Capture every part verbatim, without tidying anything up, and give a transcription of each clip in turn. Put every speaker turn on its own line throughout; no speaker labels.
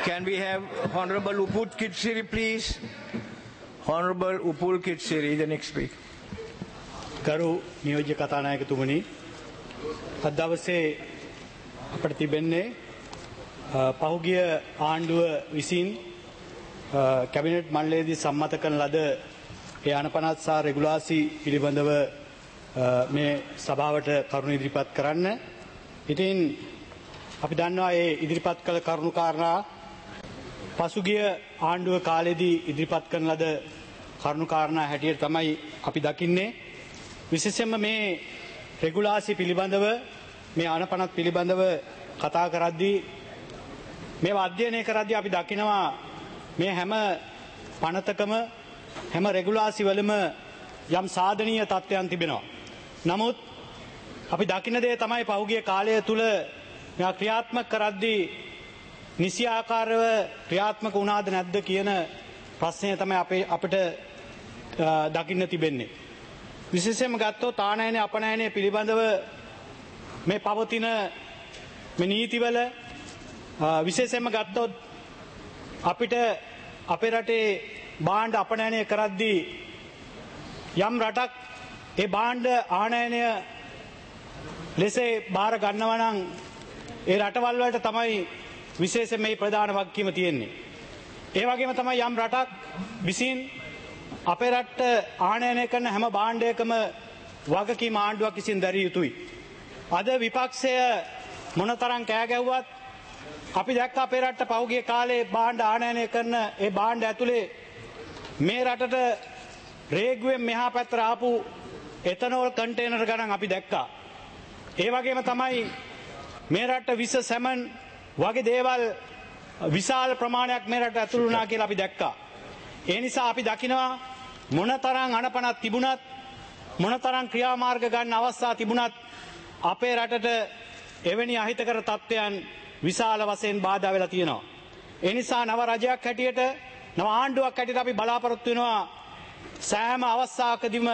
Can we have Honorable Upul Kitsiri, please? Honorable Upul Kitsiri, the next speaker.
ගරු නියෝජ්‍ය කතානායකතුමනි, අද දවසේ අපට තිබෙන්නේ පහුගිය ආණ්ඩුව විසින් කැබිනට් මණ්ඩලයේදී සම්මත කරන ලද ඒ අනපනත් සහ රෙගුලාසි පිළිබඳව මේ සභාවට කරුණු ඉදිරිපත් කරන්න. ඉතින් අපි දන්නවා මේ ඉදිරිපත් කළ කරුණු කාරණා පසුගිය ආණ්ඩුව කාලෙදී ඉදිරිපත් කරන ලද කරුණු කාරණා හැටියට තමයි අපි දකින්නේ. විශේෂයෙන්ම මේ රෙගුලාසි පිළිබඳව මේ අනපනත් පිළිබඳව කතා කරද්දී මේ අධ්‍යයනය කරද්දී අපි දකිනවා මේ හැම පනතකම හැම රෙගුලාසි වලම යම් සාධනීය තත්ත්වයන් තිබෙනවා. නමුත් අපි දකින දේ තමයි පහුගිය කාලය තුල මෙයා ක්‍රියාත්මක කරද්දී නිසි ආකාරව ක්‍රියාත්මක වුණාද නැද්ද කියන ප්‍රශ්නය තමයි අපේ අපිට දකින්න තිබෙන්නේ. විශේෂයෙන්ම ගත්තොත් ආනයන අපනයන පිළිබඳව මේ පවතින මේ නීතිවල විශේෂයෙන්ම ගත්තොත් අපිට අපේ රටේ භාණ්ඩ අපනයනය කරද්දී යම් රටක් ඒ භාණ්ඩ ආනයනය ලෙස බාර ගන්නවා නම් ඒ රටවල් වලට තමයි විශේෂයෙන් මේ ප්‍රධාන වගකීම තියෙන්නේ. ඒ වගේම තමයි යම් රටක් විසින් අපේ රටට ආනයනය කරන හැම භාණ්ඩයකම වගකීම ආණ්ඩුවක් විසින් දැරිය යුතුයි. අද විපක්ෂය මොනතරම් කෑ ගැහුවත් අපි දැක්ක අපේ රටට පහුගිය කාලේ භාණ්ඩ ආනයනය කරන ඒ භාණ්ඩ ඇතුලේ මේ රටට රේගුවෙන් මෙහා පැත්තට ආපු එතනෝල් කන්ටේනර් ගණන් අපි දැක්කා. ඒ වගේම තමයි මේ රටට විස සැමන් වගේ දේවල් විශාල ප්‍රමාණයක් මේ රටට ඇතුළු වුණා කියලා අපි දැක්කා. ඒ නිසා අපි දකිනවා මොනතරම් අනපනක් තිබුණත් මොනතරම් ක්‍රියාමාර්ග ගන්න අවස්ථා තිබුණත් අපේ රටට එවැනි අහිතකර තත්ත්වයන් විශාල වශයෙන් බාධා වෙලා තියෙනවා. ඒ නිසා නව රජයක් හැටියට නව ආණ්ඩුවක් හැටියට අපි බලාපොරොත්තු වෙනවා සෑම අවස්ථාවකදීම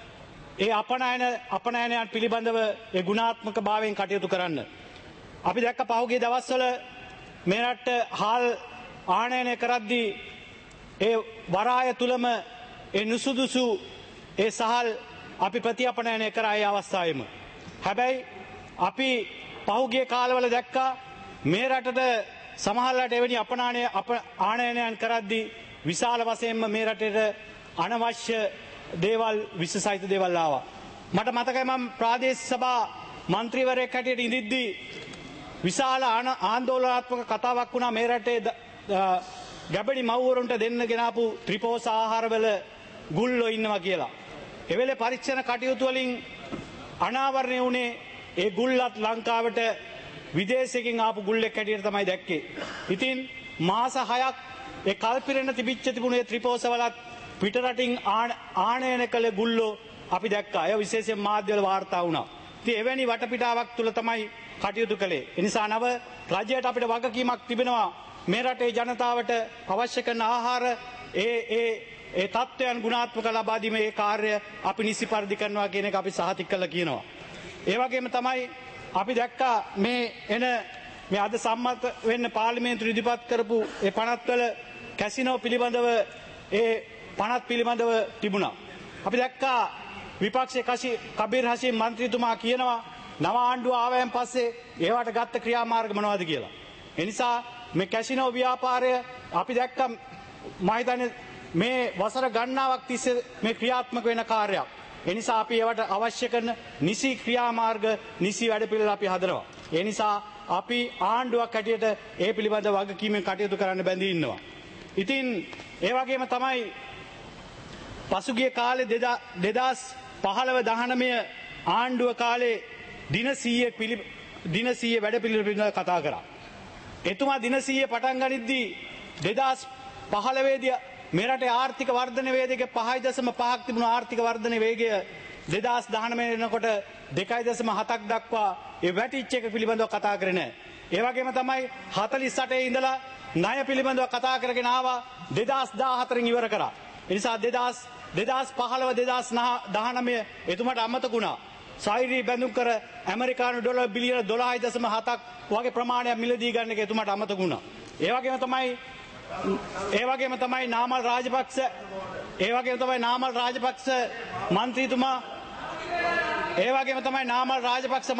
ඒ අපනයන අපනයනයන් පිළිබඳව ඒ ගුණාත්මක භාවයෙන් කටයුතු කරන්න. අපි දැක්ක පහුගිය දවස්වල මේ රට හාල් ආනයනය කරද්දී ඒ වරාය තුලම ඒ නුසුදුසු ඒ සහල් අපි ප්‍රතිඅපනයනය කරා ඒ අවස්ථාවේම. හැබැයි අපි පහුගිය කාලවල දැක්කා මේ රටට සමහරවිට එවැනි අපනානය ආනයනයන් කරද්දී විශාල වශයෙන්ම මේ රටේට අනවශ්‍ය දේවල් විශේෂයිත දේවල් ආවා. මට මතකයි මම ප්‍රාදේශීය සභා මන්ත්‍රීවරයෙක් හැටියට ඉඳිද්දී විශාල ආందోලනාත්මක කතාවක් වුණා මේ රටේ ගැබඩි මව්වරුන්ට දෙන්න ගෙනාපු ත්‍රිපෝෂ ආහාරවල ගුල්ලෝ ඉන්නවා කියලා. ඒ වෙලේ පරීක්ෂණ කටයුතු වලින් අනාවරණය වුණේ ඒ ගුල්ලත් ලංකාවට විදේශයකින් ආපු ගුල්ලෙක් හැටියට තමයි දැක්කේ. ඉතින් මාස හයක් ඒ කල්පිරෙන්න තිබිච්ච තිබුණේ ත්‍රිපෝෂවලත් පිටරටින් ආනයන කළ ගුල්ලෝ අපි දැක්කා. ඒ විශේෂයෙන් මාධ්‍යවල වාර්තා වුණා. ඉතින් එවැනි වටපිටාවක් තුල තමයි කටයුතු කළේ. ඒ නිසා නව රජයට අපිට වගකීමක් තිබෙනවා මේ රටේ ජනතාවට අවශ්‍ය කරන ආහාර ඒ ඒ ඒ තත්ත්වයන් ගුණාත්මක ලබා දීමේ ඒ කාර්ය අපි නිසි පරිදි කරනවා කියන එක අපි සහතික කළා කියනවා. ඒ වගේම තමයි අපි දැක්කා මේ එන මේ අද සම්මත වෙන්න පාර්ලිමේන්තුව ඉදිරිපත් කරපු ඒ පනත්වල කැසිනෝ පිළිබඳව ඒ පනත් පිළිබඳව තිබුණා. අපි දැක්කා විපක්ෂයේ කෂි කබීර් හෂීම් මන්ත්‍රීතුමා කියනවා නව ආණ්ඩුව ආවයන් පස්සේ ඒවට ගත්ත ක්‍රියාමාර්ග මොනවද කියලා. ඒ නිසා මේ කැසිනෝ ව්‍යාපාරය අපි දැක්කා මම හිතන්නේ මේ වසර ගණනාවක් තිස්සේ මේ ක්‍රියාත්මක වෙන කාර්යයක්. ඒ නිසා අපි ඒවට අවශ්‍ය කරන නිසි ක්‍රියාමාර්ග නිසි වැඩපිළිවෙල අපි හදනවා. ඒ නිසා අපි ආණ්ඩුවක් හැටියට ඒ පිළිබඳව වගකීමෙන් කටයුතු කරන්න බැඳී ඉන්නවා. ඉතින් ඒ වගේම තමයි පසුගිය කාලේ දෙදාස් පහළව දහනවය ආණ්ඩුව කාලේ දින සීයක් පිළි දින සීය වැඩපිළිවෙල පිළිබඳව කතා කරා. එතුමා දින සීය පටන් ගනිද්දී දෙදාස් පහළවේදී මේ රටේ ආර්ථික වර්ධන වේගය පහයි දශම පහක් තිබුණු ආර්ථික වර්ධන වේගය දෙදාස් දහනවය වෙනකොට දෙකයි දශම හතක් දක්වා ඒ වැටිච්ච එක පිළිබඳව කතා කරේ නැහැ. ඒ වගේම තමයි හතළිස් අටේ ඉඳලා ණය පිළිබඳව කතා කරගෙන ආවා දෙදාස් දාහතරෙන් ඉවර කරා. ඒ නිසා දෙදාස් දෙදාස් පහළව දෙදාස් දහනවය එතුමාට අමතක වුණා. සෛරී බැඳුම් කර ඇමරිකානු ඩොලර් බිලියන දොළහයි දශම හතක් වගේ ප්‍රමාණයක් මිලදී ගන්න එක එතුමාට අමතක වුණා. ඒ වගේම තමයි ඒ වගේම තමයි නාමල් රාජපක්ෂ ඒ වගේම තමයි නාමල් රාජපක්ෂ මන්ත්‍රීතුමා ඒ වගේම තමයි නාමල් රාජපක්ෂ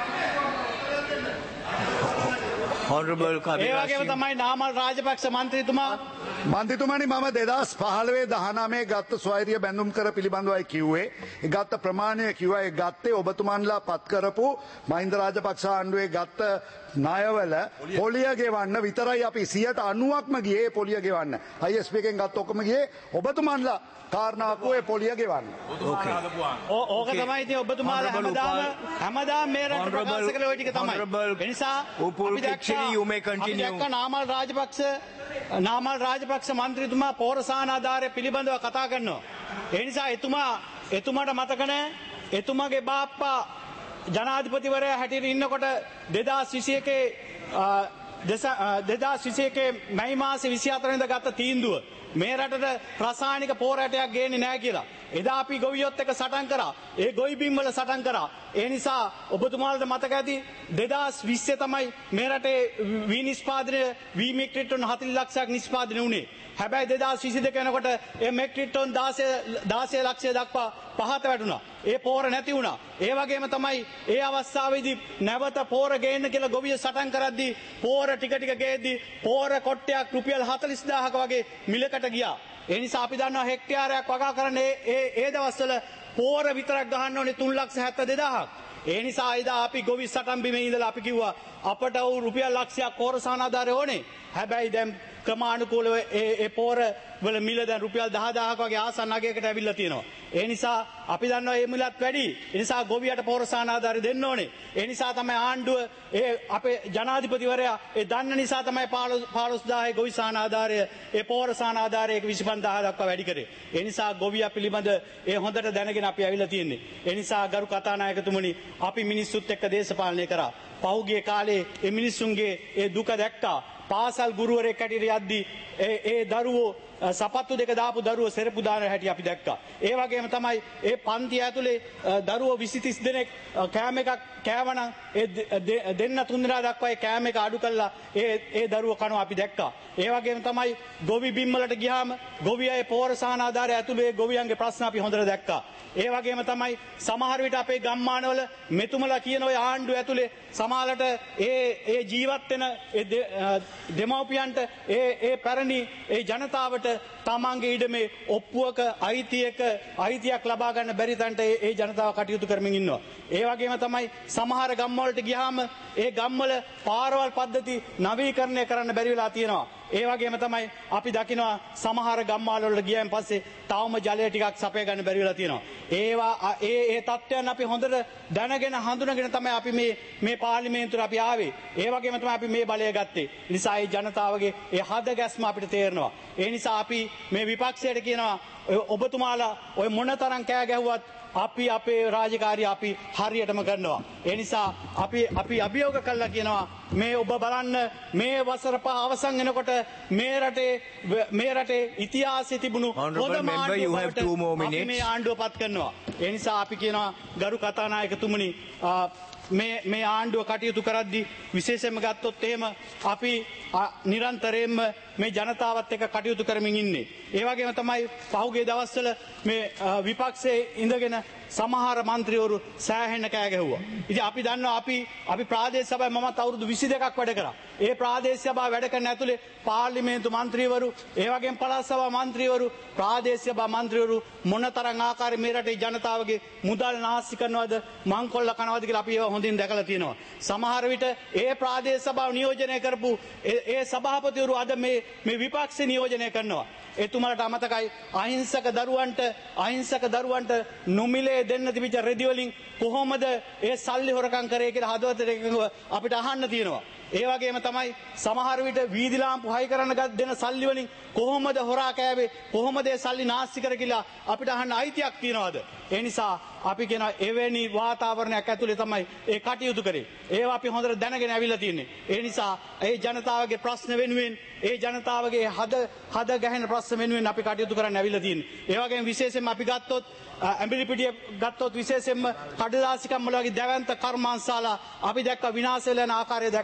Honorable
ඒ
Kabir
වගේම
Hashim.
තමයි නාමල් රාජපක්ෂ මන්ත්‍රීතුමා
මන්ත්‍රීතුමනි මම දෙදහස් පහළොවේ දහනවයේ ගත්ත ස්වෛරීය බැඳුම් කර පිළිබඳවයි කිව්වේ. ඒ ගත්ත ප්‍රමාණය කිව්වා ඒ ගත්තේ ඔබතුමන්ලා පත් කරපු මහින්ද රාජපක්ෂ ආණ්ඩුවේ ගත්ත ණයවල පොලිය ගෙවන්න විතරයි අපි සියයට අනූවක්ම ගියේ පොලිය ගෙවන්න. I S P එකෙන් ගත්ත ඔක්කොම ගියේ ඔබතුමන්ලා කාරණාවකෝ ඒ පොලිය ගෙවන්න.
Okay.
ඕ- ඕක තමයි ඉතින් ඔබතුමාලා
Honorable
හැමදාම
Upal-
හැමදාම මේ රට
Honorable-
ප්‍රකාශ කළේ ওই ටික තමයි.
Honorable
ඒ නිසා
Upul
අපි දැක්කා-
Kitchiri, you may continue.
අපි දැක්කා නාමල් රාජපක්ෂ නාමල් රාජපක්ෂ මන්ත්‍රීතුමා පෝරසානාධාරය පිළිබඳව කතා කරනවා. ඒ නිසා එතුමා එතුමාට මතක නැහැ එතුමාගේ බාප්පා ජනාධිපතිවරයා හැටියට ඉන්නකොට දෙදාස් විසි එකේ දෙදාස් විසි එකේ මැයි මාසේ විසිහතර වෙනිදා ගත්ත තීන්දුව මේ රටට රසායනික පෝරටයක් ගේන්නේ නැහැ කියලා. එදා අපි ගොවියොත් එක්ක සටන් කරා. ඒ ගොවි බිම් වල සටන් කරා. ඒ නිසා ඔබතුමාලට මතක ඇති දෙදාස් විස්සේ තමයි මේ රටේ වී නිෂ්පාදනය වී මෙට්‍රික් ටන් හතළිස් ලක්ෂයක් නිෂ්පාදනය වුණේ. හැබැයි දෙදාස් විසි දෙක වෙනකොට ඒ මෙට්‍රික් ටන් දාසය ලක්ෂය දක්වා පහත වැටුණා. ඒ පෝර නැති වුණා. ඒ වගේම තමයි ඒ අවස්ථාවේදී නැවත පෝර ගේන්න කියලා ගොවිය සටන් කරද්දී පෝර ටික ටික ගේද්දී පෝර කොට්ටයක් රුපියල් හතළිස් දාහක වගේ මිලකට ගියා. ඒ නිසා අපි දන්නවා හෙක්ටයාරයක් වගා කරන්නේ ඒ ඒ දවස්වල පෝර විතරක් ගහන්න ඕනේ තුන් ලක්ෂ හැත්තෑ දෙදාහක්. ඒ නිසා එදා අපි ගොවි සටන් බිමේ ඉඳලා අපි කිව්වා අපට වූ රුපියල් ලක්ෂයක් පෝරසානාධාරය ඕනේ. හැබැයි දැන් ක්‍රමානුකූලව ඒ ඒ පෝර වල මිල දැන් රුපියල් දහදාහක වගේ ආසන්න අගයකට ඇවිල්ලා තියෙනවා. ඒ නිසා අපි දන්නවා මේ මිලත් වැඩි. ඒ නිසා ගොවියට පෝරසානාධාරය දෙන්න ඕනේ. ඒ නිසා තමයි ආණ්ඩුව ඒ අපේ ජනාධිපතිවරයා ඒ දන්න නිසා තමයි පහළොස් දාහේ ගොවිසානාධාරය ඒ පෝරසානාධාරය විසිපන්දාහ දක්වා වැඩි කරේ. ඒ නිසා ගොවියා පිළිබඳ ඒ හොඳට දැනගෙන අපි ඇවිල්ලා තියෙන්නේ. ඒ නිසා ගරු කතානායකතුමනි අපි මිනිස්සුත් එක්ක දේශපාලනය කරා. පහුගිය කාලේ ඒ මිනිස්සුන්ගේ ඒ දුක දැක්කා. පාසල් ගුරුවරයෙක් හැටියට යද්දී ඒ ඒ දරුවෝ සපත්තු දෙක දාපු දරුවෝ සෙරපු දාන හැටි අපි දැක්කා. ඒ වගේම තමයි ඒ පන්ති ඇතුලේ දරුවෝ විසි තිස් දෙනෙක් කෑම එකක් කෑවනම් ඒ දෙන්න තුන් දෙනා දක්වා ඒ කෑම එක අඩු කළා ඒ ඒ දරුවෝ කනවා අපි දැක්කා. ඒ වගේම තමයි ගොවි බිම් වලට ගියාම ගොවියගේ පෝරසානාධාරය ඇතුලේ ගොවියන්ගේ ප්‍රශ්න අපි හොඳට දැක්කා. ඒ වගේම තමයි සමහර විට අපේ ගම්මානවල මෙතුමලා කියන ඔය ආණ්ඩුව ඇතුලේ සමාලට ඒ ඒ ජීවත් වෙන ඒ දෙමව්පියන්ට ඒ ඒ පැරණි ඒ ජනතාවට තමන්ගේ ඉඩමේ ඔප්පුවක අයිතියක අයිතියක් ලබා ගන්න බැරි තැනට ඒ ඒ ජනතාව කටයුතු කරමින් ඉන්නවා. ඒ වගේම තමයි සමහර ගම්වලට ගියාම ඒ ගම්වල පාරවල් පද්ධති නවීකරණය කරන්න බැරි වෙලා තියෙනවා. ඒ වගේම තමයි අපි දකිනවා සමහර ගම්මාල වල ගියන් පස්සේ තවම ජලය ටිකක් සපය ගන්න බැරි වෙලා තියෙනවා. ඒවා ඒ ඒ තත්ත්වයන් අපි හොඳට දැනගෙන හඳුනගෙන තමයි අපි මේ මේ පාර්ලිමේන්තුවට අපි ආවේ. ඒ වගේම තමයි අපි මේ බලය ගත්තේ. නිසා ඒ ජනතාවගේ ඒ හද ගැස්ම අපිට තේරෙනවා. ඒ නිසා අපි මේ විපක්ෂයට කියනවා ඔබතුමාලා ඔය මොනතරම් කෑ ගැහුවත් අපි අපේ රාජකාරිය අපි හරියටම කරනවා. ඒ නිසා අපි අපි අභියෝග කළා කියනවා මේ ඔබ බලන්න මේ වසර පහ අවසන් වෙනකොට මේ රටේ මේ රටේ ඉතිහාසයේ තිබුණු
Honorable member, you have two more minutes.
අපි මේ ආණ්ඩුව පත් කරනවා. ඒ නිසා අපි කියනවා ගරු කතානායකතුමනි මේ මේ ආණ්ඩුව කටයුතු කරද්දී විශේෂයෙන්ම ගත්තොත් එහෙම අපි නිරන්තරයෙන්ම මේ ජනතාවත් එක්ක කටයුතු කරමින් ඉන්නේ. ඒ වගේම තමයි පහුගිය දවස්වල මේ විපක්ෂයේ ඉඳගෙන සමහර മന്ത്രിවරු සෑහෙන කෑ ගැහුවා. ඉතින් අපි දන්නවා අපි අපි ප්‍රාදේශ සභාවේ මමත් අවුරුදු විසි දෙකක් වැඩ කරා. ඒ ප්‍රාදේශ සභාව වැඩ කරන ඇතුලේ පාර්ලිමේන්තු മന്ത്രിවරු, ඒ වගේම පළාත් සභා മന്ത്രിවරු, ප්‍රාදේශ සභා മന്ത്രിවරු මොනතරම් ආකාරයෙන් මේ රටේ ජනතාවගේ මුදල් නාස්ති කරනවද, මංකොල්ල කනවද කියලා අපි ඒවා හොඳින් දැකලා තියෙනවා. සමහර විට ඒ ප්‍රාදේශ සභාව නියෝජනය කරපු ඒ සභාපතිවරු අද මේ මේ විපක්ෂ නියෝජනය කරනවා. එතුමාට අමතකයි අහිංසක දරුවන්ට අහිංසක දරුවන්ට නොමිලේ දෙන්න තිබිච්ච රෙදි වලින් කොහොමද ඒ සල්ලි හොරකම් කරේ කියලා හදවතට එකඟව අපිට අහන්න තියෙනවා. ඒ වගේම තමයි සමහර විට වීදි ලාම්පු හයි කරන්න ගත් දෙන සල්ලි වලින් කොහොමද හොරා කෑවේ, කොහොමද ඒ සල්ලි නාස්ති කර කියලා අපිට අහන්න අයිතියක් තියනවාද? ඒ නිසා අපි කියන එවැනි වාතාවරණයක් ඇතුලේ තමයි ඒ කටයුතු කරේ. ඒවා අපි හොඳට දැනගෙන ඇවිල්ලා තියෙන්නේ. ඒ නිසා ඒ ජනතාවගේ ප්‍රශ්න වෙනුවෙන් ඒ ජනතාවගේ හද හද ගැහෙන ප්‍රශ්න වෙනුවෙන් අපි කටයුතු කරන්න ඇවිල්ලා තියෙන්නේ. ඒ වගේම විශේෂයෙන්ම අපි ගත්තොත් ඇඹිලිපිටිය ගත්තොත් විශේෂයෙන්ම කඩදාසිකම් වල වගේ දැවැන්ත කර්මාන්තශාලා අපි දැක්ක විනාශ වෙලා යන ආකාරය දැක්කා.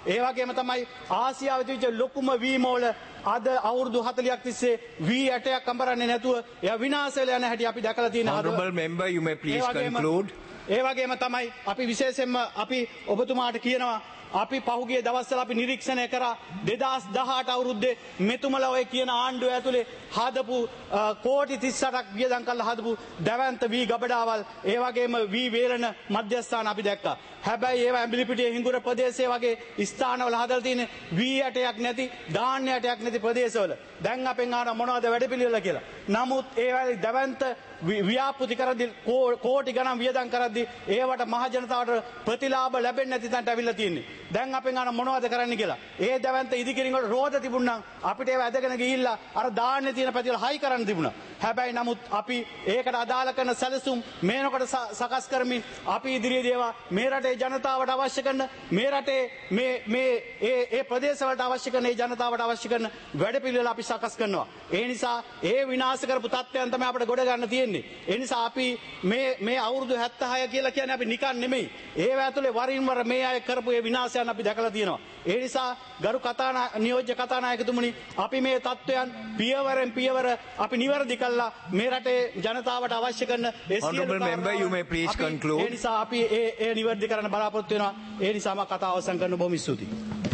ඒ වගේම තමයි ආසියාවේ තිබිච්ච ලොකුම වීමෝල අද අවුරුදු හතලිහක් තිස්සේ වී ඇටයක් අඹරන්නේ නැතුව එයා විනාශ වෙලා යන හැටි අපි දැකලා තියෙනවා.
Honorable member, you may please conclude.
ඒ වගේම තමයි අපි විශේෂයෙන්ම අපි ඔබතුමාට කියනවා අපි පහුගිය දවස්වල අපි නිරීක්ෂණය කරා දෙදාස් දහඅට අවුරුද්දේ මෙතුමලා ඔය කියන ආණ්ඩුව ඇතුලේ හදපු කෝටි තිස් අටක් වියදම් කරලා හදපු දැවැන්ත වී ගබඩාවල් ඒ වගේම වී වේලන මධ්‍යස්ථාන අපි දැක්කා. හැබැයි ඒවා ඇඹිලිපිටිය හිඟුර ප්‍රදේශයේ වගේ ස්ථානවල හදලා තියෙන වී ඇටයක් නැති ධාන්‍ය ඇටයක් නැති ප්‍රදේශවල දැන් අපෙන් ආන මොනවද වැඩපිළිවෙල කියලා. නමුත් ඒවැයි දැවැන්ත ව්‍යාපෘති කරද්දී කෝටි ගණන් වියදම් කරද්දී ඒවට මහ ජනතාවට ප්‍රතිලාභ ලැබෙන්නේ නැති තැනට අවිල්ලා තියෙන්නේ. දැන් අපෙන් අහන මොනවද කරන්න කියලා. ඒ දැවැන්ත ඉදිකිරින් වල රෝද තිබුණා නම් අපිට ඒව ඇදගෙන ගිහිල්ලා අර දාන්නේ තියෙන පැතිවල හයි කරන්න තිබුණා. හැබැයි නමුත් අපි ඒකට අදාළ කරන සැලසුම් මේනකොට සකස් කරමින් අපි ඉදිරියේදී ඒවා මේ රටේ ජනතාවට අවශ්‍ය කරන මේ රටේ මේ මේ ඒ ඒ ප්‍රදේශවලට අවශ්‍ය කරන ඒ ජනතාවට අවශ්‍ය කරන වැඩපිළිවෙල අපි සකස් කරනවා. ඒ නිසා ඒ විනාශ කරපු තත්ත්වයන් තමයි අපිට ගොඩ ගන්න තියෙන්නේ. ඒ නිසා අපි මේ මේ අවුරුදු හැත්තෑ හය කියලා කියන්නේ අපි නිකන් නෙමෙයි. ඒව ඇතුලේ වරින් වර මේ අය කරපු ඒ විනාශයන් අපි දැකලා තියෙනවා. ඒ නිසා ගරු කතානා නියෝජ්‍ය කතානායකතුමනි අපි මේ තත්ත්වයන් පියවරෙන් පියවර අපි නිවැරදි කළා මේ රටේ ජනතාවට අවශ්‍ය කරන ඒ සියලු
Honorable member, you may please conclude.
ඒ නිසා අපි ඒ ඒ නිවැරදි කරන්න බලාපොරොත්තු වෙනවා. ඒ නිසාම කතාව අවසන් කරන්න බොහොම ස්තුතියි.